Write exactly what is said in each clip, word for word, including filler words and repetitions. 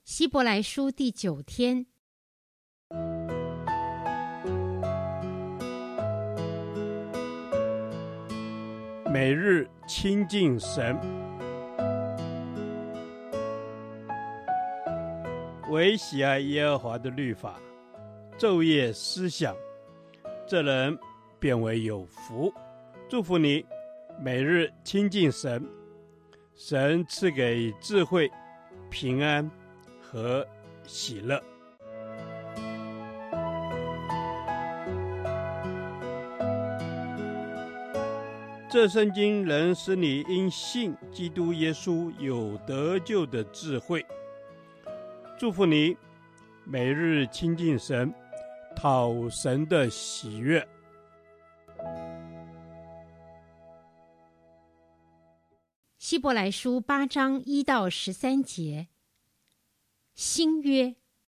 希伯来书第九天， 每日亲近神，唯喜爱耶和华的律法，昼夜思想，这人便为有福。祝福你，每日亲近神，神赐给智慧、平安和喜乐。这圣经能使你因信基督耶稣有得救的智慧。祝福你，每日亲近神，讨神的喜悦。 希伯来书八章一到十三节，新约。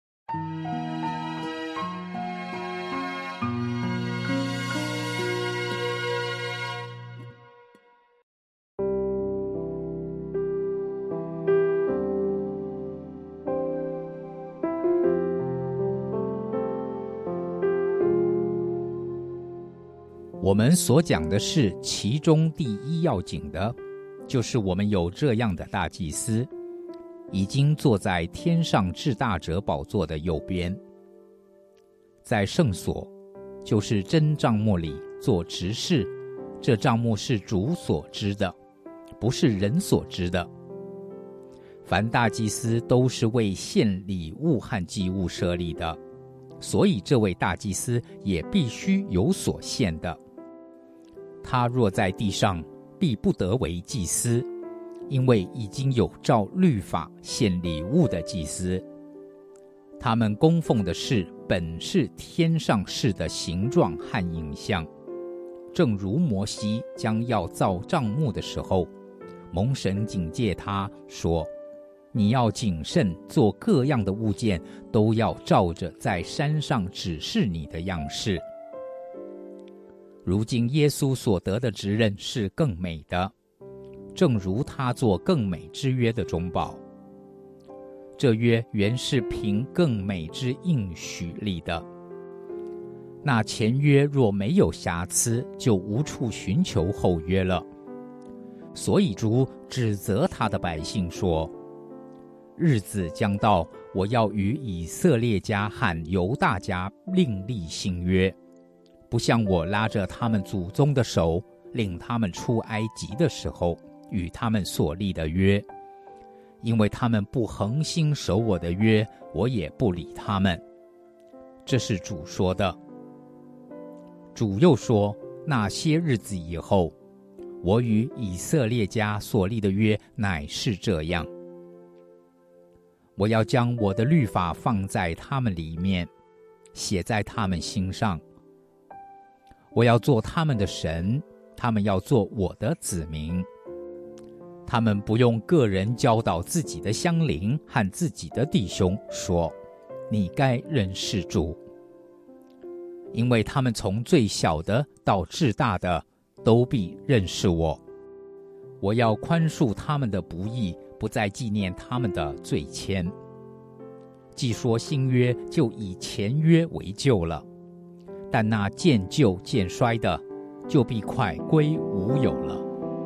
我们所讲的是其中第一要紧的，就是我们有这样的大祭司，已经坐在天上至大者宝座的右边，在圣所，就是真帐幕里做执事。这帐幕是主所知的，不是人所知的。凡大祭司都是为献礼物和祭物设立的，所以这位大祭司也必须有所献的。他若在地上，必不得为祭司，因为已经有照律法献礼物的祭司。他们供奉的事本是天上事的形状和影像，正如摩西将要造帐幕的时候，蒙神警戒他说，你要谨慎，做各样的物件都要照着在山上指示你的样式。如今耶稣所得的职任是更美的，正如他做更美之约的中保。这约原是凭更美之应许立的。那前约若没有瑕疵，就无处寻求后约了。所以主指责他的百姓说，日子将到，我要与以色列家和犹大家另立新约，不像我拉着他们祖宗的手，领他们出埃及的时候与他们所立的约，因为他们不恒心守我的约，我也不理他们。这是主说的。主又说，那些日子以后，我与以色列家所立的约乃是这样，我要将我的律法放在他们里面，写在他们心上。我要做他们的神，他们要做我的子民。他们不用个人教导自己的乡邻和自己的弟兄，说你该认识主，因为他们从最小的到至大的都必认识我。我要宽恕他们的不义，不再纪念他们的罪愆。既说新约，就以前约为旧了，但那渐旧渐衰的，就必快归无有了。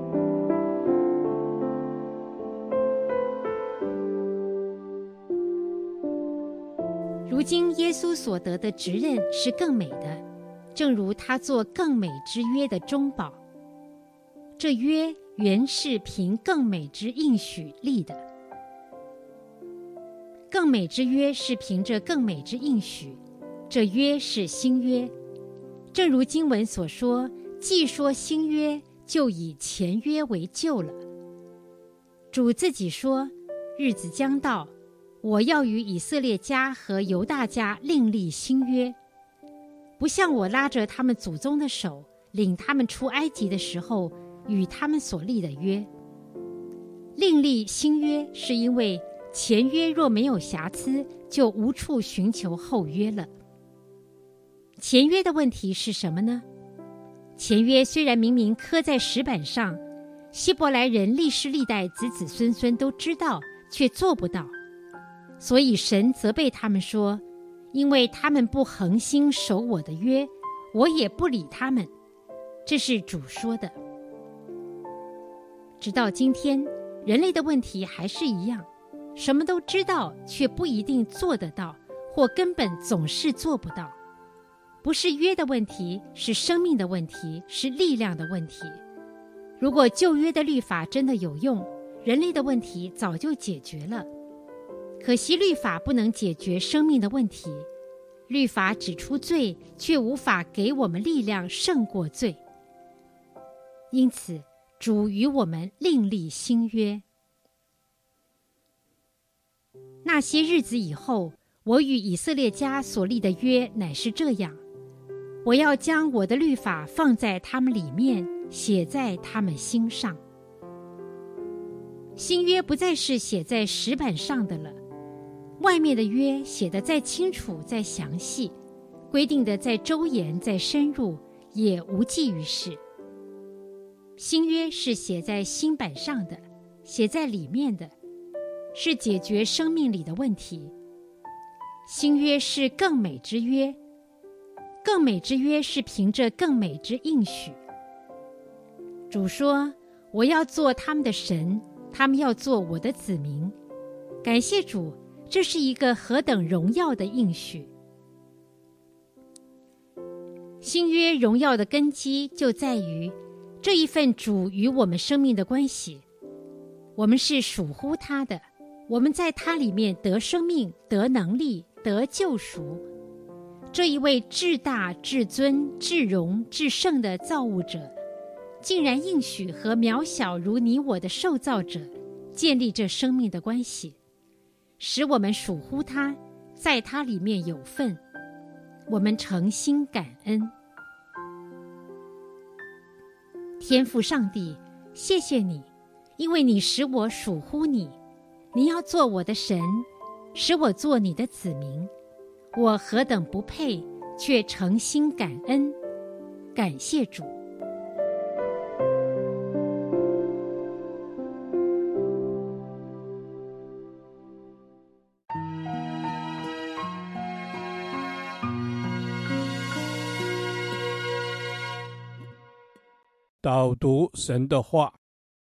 如今耶稣所得的职任是更美的，正如他做更美之约的中保。这约原是凭更美之应许立的。更美之约是凭着更美之应许，这约是新约。正如经文所说，既说新约，就以前约为旧了。主自己说，日子将到，我要与以色列家和犹大家另立新约，不像我拉着他们祖宗的手，领他们出埃及的时候与他们所立的约。另立新约，是因为前约若没有瑕疵，就无处寻求后约了。前约的问题是什么呢？前约虽然明明刻在石板上，希伯来人历世历代子子孙孙都知道，却做不到。 所以神责备他们说，因为他们不恒心守我的约，我也不理他们。这是主说的。直到今天，人类的问题还是一样，什么都知道，却不一定做得到，或根本总是做不到。不是约的问题，是生命的问题，是力量的问题。如果旧约的律法真的有用，人类的问题早就解决了。可惜律法不能解决生命的问题，律法指出罪，却无法给我们力量胜过罪。因此，主与我们另立新约。那些日子以后，我与以色列家所立的约乃是这样：我要将我的律法放在他们里面，写在他们心上。新约不再是写在石板上的了，外面的约写得再清楚、再详细，规定的再周延、再深入，也无济于事。新约是写在心板上的，写在里面的，是解决生命里的问题。新约是更美之约，更美之约是凭着更美之应许。主说，我要做他们的神，他们要做我的子民。感谢主，这是一个何等荣耀的应许。新约荣耀的根基就在于这一份主与我们生命的关系。我们是属乎他的，我们在他里面得生命、得能力、得救赎。这一位至大、至尊、至荣、至圣的造物者，竟然应许和渺小如你我的受造者建立这生命的关系，使我们属乎他，在他里面有份。我们诚心感恩。天父上帝，谢谢你，因为你使我属乎你，你要做我的神，使我做你的子民。我何等不配，却诚心感恩。感谢主。 导读神的话。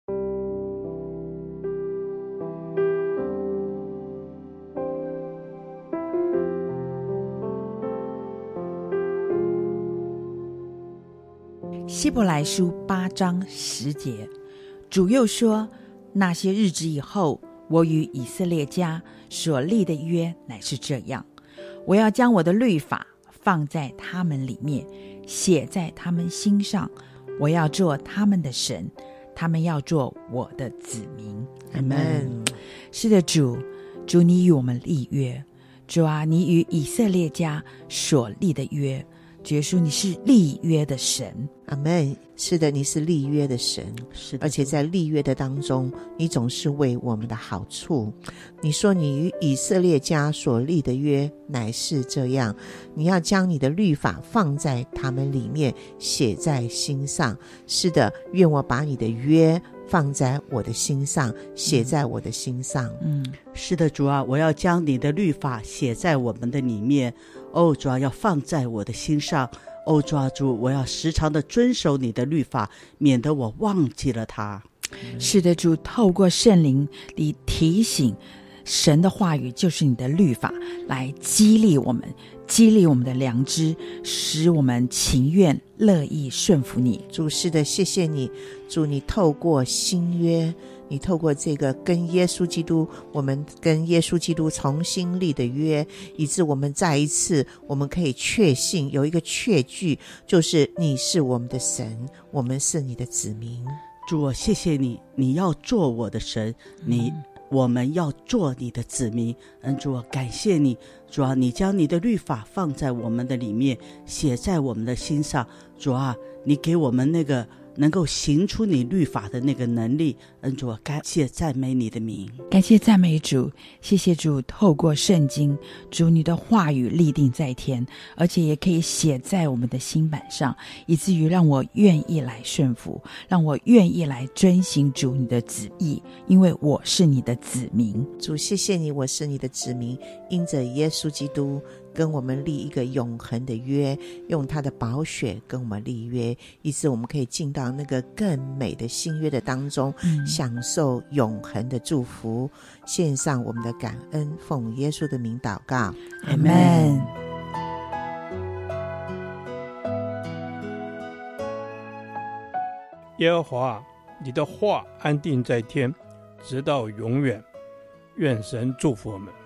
希伯来书八章十节，主又说，那些日子以后，我与以色列家所立的约乃是这样，我要将我的律法放在他们里面，写在他们心上，我要做他们的神，他们要做我的子民。 阿们。 是的，主，主你与我们立约，主啊，你与以色列家所立的约，主耶稣，你是立约的神。 阿们。是的，你是立约的神，是的，而且在立约的当中，你总是为我们的好处。你说你与以色列家所立的约乃是这样，你要将你的律法放在他们里面，写在心上。是的，愿我把你的约放在我的心上，写在我的心上。 嗯，是的，主啊，我要将你的律法写在我们的里面。哦，主啊，要放在我的心上。哦，主啊，主，我要时常的遵守你的律法，免得我忘记了它。 是的，主，透过圣灵你提醒，神的话语就是你的律法，来激励我们，激励我们的良知，使我们情愿乐意顺服你。 主，是的，谢谢你，主，你透过新约，你透过这个跟耶稣基督，我们跟耶稣基督重新立的约，以致我们再一次我们可以确信，有一个确据，就是你是我们的神，我们是你的子民。 主，我谢谢你，你要做我的神，你、嗯、我们要做你的子民。嗯，主啊，感谢你，主啊，你将你的律法放在我们的里面，写在我们的心上。主啊，你给我们那个能够行出你律法的那个能力。恩主，感谢赞美你的名， 感谢赞美主，谢谢主，透过圣经，主你的话语立定在天，而且也可以写在我们的心板上，以至于让我愿意来顺服，让我愿意来遵行主你的旨意，因为我是你的子民。 主，谢谢你，我是你的子民，因着耶稣基督跟我们立一个永恒的约，用他的宝血跟我们立约，以致我们可以进到那个更美的新约的当中、嗯、享受永恒的祝福。献上我们的感恩，奉耶稣的名祷告， 阿们。 耶和华，你的话安定在天，直到永远。愿神祝福我们。